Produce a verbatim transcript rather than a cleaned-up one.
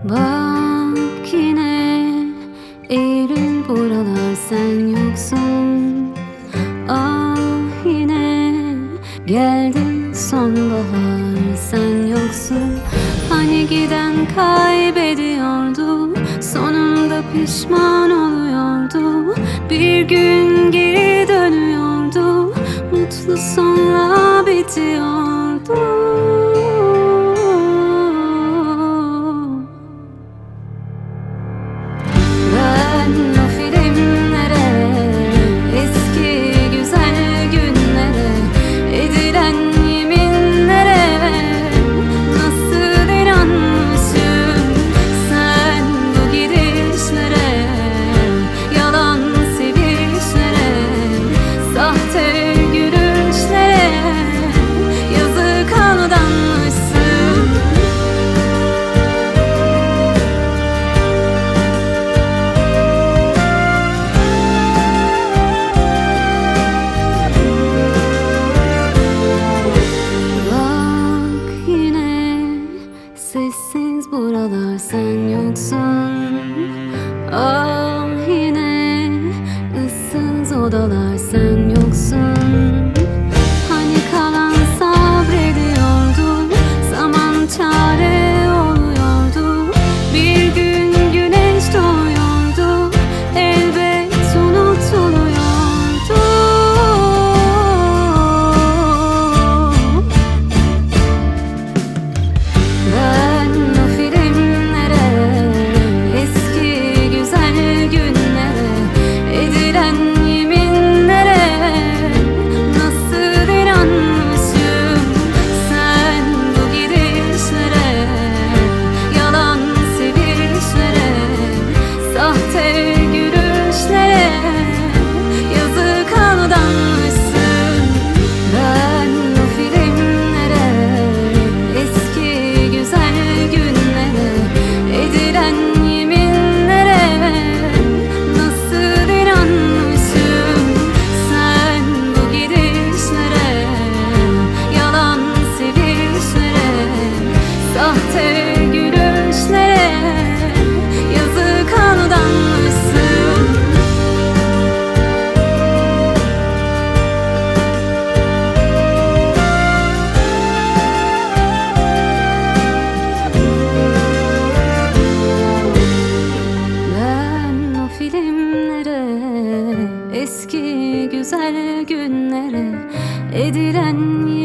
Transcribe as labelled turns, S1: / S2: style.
S1: Bak yine Eylül buralar sen yoksun. Ah yine geldi sonbahar sen yoksun. Hani giden kaybediyordu, sonunda pişman oluyordu. Bir gün geri dönüyordu, mutlu sonla bitiyordu. Sessiz buralar sen yoksun. Ah yine ıssız odalar sen yoksun. Hani kalan sabrediyordu, zaman çare oluyordu. Bir gün güneş doğuyordu, elbet unutuluyordu. Eski güzel günlere edilen